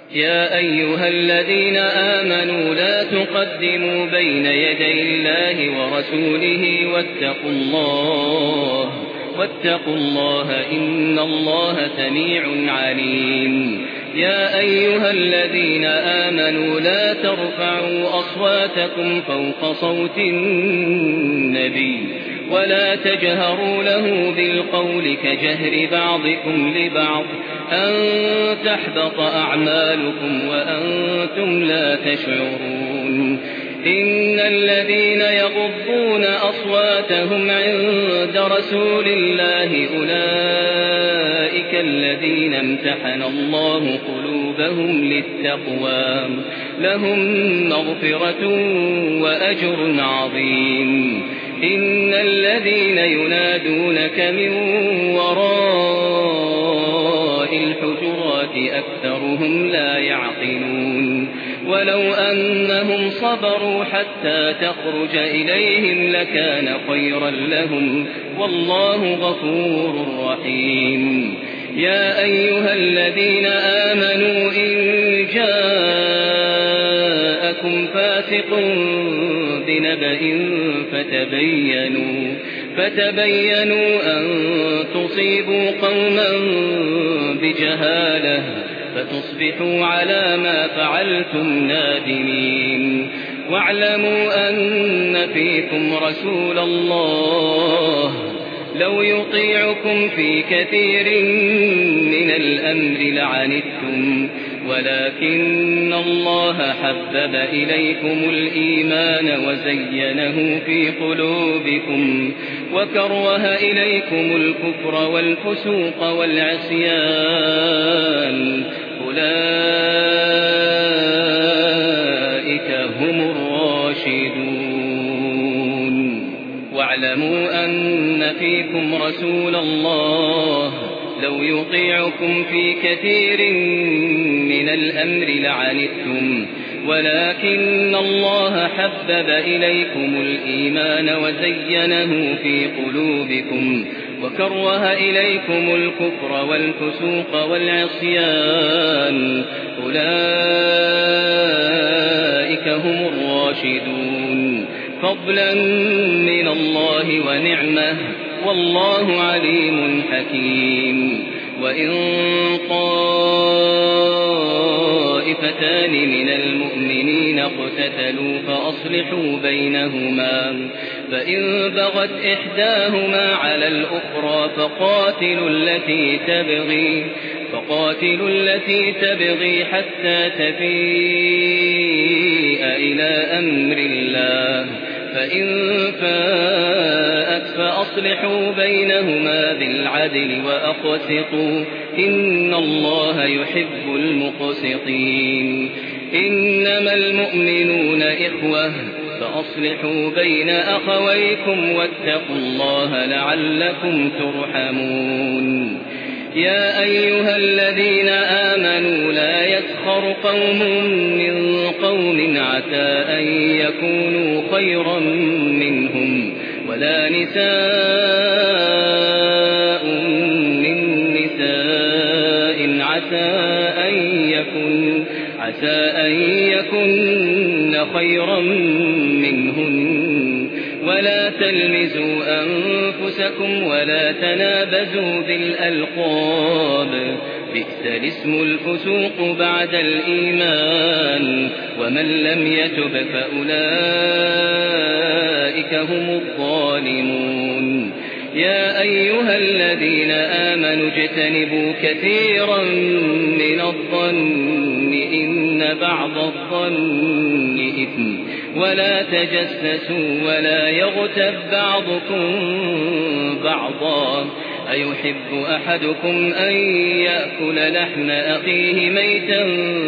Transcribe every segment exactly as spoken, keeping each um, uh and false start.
يا أيها الذين آمنوا لا تقدموا بين يدي الله ورسوله واتقوا الله واتقوا الله إن الله سميع عليم. يا أيها الذين آمنوا لا ترفعوا أصواتكم فوق صوت النبي ولا تجهروا له بالقول كجهر بعضكم لبعض أن تحبط أعمالكم وأنتم لا تشعرون. إن الذين يغضون أصواتهم عند رسول الله أولئك الذين امتحن الله قلوبهم للتقوى لهم مغفرة وأجر عظيم. إن الذين ينادونك من وراء الحجرات أكثرهم لا يعقلون. ولو أنهم صبروا حتى تخرج إليهم لكان خيرا لهم والله غفور رحيم. يا أيها الذين آمنوا إن جاءكم فاسق بنبأ فتبينوا فتبينوا أن تصيبوا قوما بجهالة فتصبحوا على ما فعلتم نادمين. واعلموا أن فيكم رسول الله لو يطيعكم في كثير من الأمر لعنتم ولكن الله حبب إليكم الإيمان وزينه في قلوبكم وكره إليكم الكفر والفسوق والعصيان أولئك هم الراشدون. واعلموا أن فيكم رسول الله لو يطيعكم في كثير من الأمر لعنتم ولكن الله حبب إليكم الإيمان وزينه في قلوبكم وكره إليكم الكفر والفسوق والعصيان أولئك هم الراشدون فضلا من الله ونعمه والله عليم حكيم. وإن طائفتان من المؤمنين اقتتلوا فأصلحوا بينهما فإن بغت إحداهما على الأخرى فقاتلوا التي تبغي فقاتلوا التي تبغي حتى تفيء إلى أمر الله فإن فاءت فأصلحوا بينهما بالعدل وأقسطوا إن الله يحب المقسطين. إنما المؤمنون إخوة فأصلحوا بين أخويكم واتقوا الله لعلكم ترحمون. يا أيها الذين آمنوا لا يسخر قوم من قوم عسى أن يكونوا خيرا منهم ولا نساء من نساء عسى أن يكن عسى أن يكن خيرا منهن ولا تلمزوا أنفسكم ولا تنابزوا بالألقاب بئس الاسم الفسوق بعد الإيمان ومن لم يتب فأولئك هم الظالمون. يا أيها الذين آمنوا اجتنبوا كثيرا من الظن إن بعض الظن إثم ولا تجسسوا ولا يغتب بعضكم بعضا أيحب أحدكم أن يأكل لحم أخيه ميتا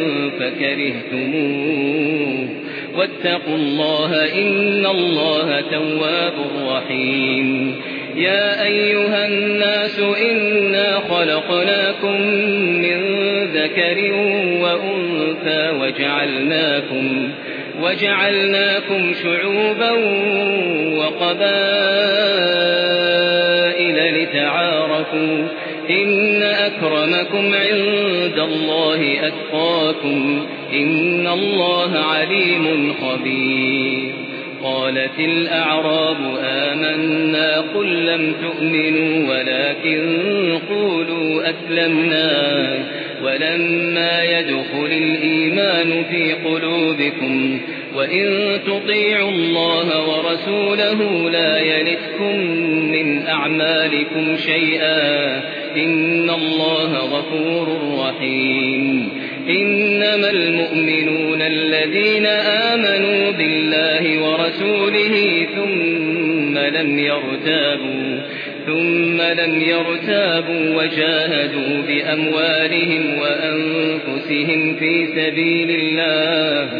فكرهتموه واتقوا الله إن الله تواب رحيم. يا أيها الناس إنا خلقناكم من ذكر وأنثى وجعلناكم وجعلناكم شعوبا وقبائل لتعارفوا إن أكرمكم عند الله أتقاكم إن الله عليم خبير. قالت الأعراب آمنا قل لم تؤمنوا ولكن قولوا أسلمنا ولما يدخل الإيمان في قلوبكم وإن تطيعوا الله ورسوله لا يلتكم من أعمالكم شيئا إن الله غفور رحيم. إنما المؤمنون الذين آمنوا بالله ورسوله ثم لم يرتابوا ثم لم يرتابوا وجاهدوا بأموالهم وأنفسهم في سبيل الله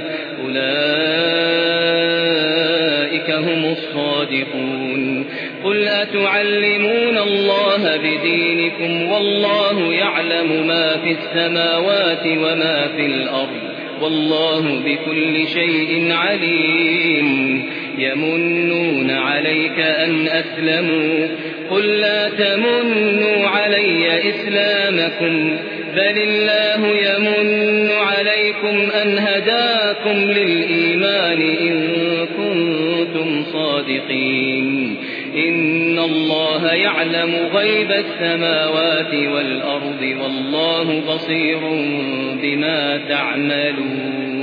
أولئك هم الصادقون. قل أتعلمون الله بدينكم والله يعلم ما في السماوات وما في الأرض والله بكل شيء عليم. يمنون عليك أن أسلموا قل لا تمنوا علي إسلامكم بل الله يمن عليكم أن هداكم للإيمان إن كنتم صادقين. إن الله يعلم غيب السماوات والأرض والله بصير بما تعملون.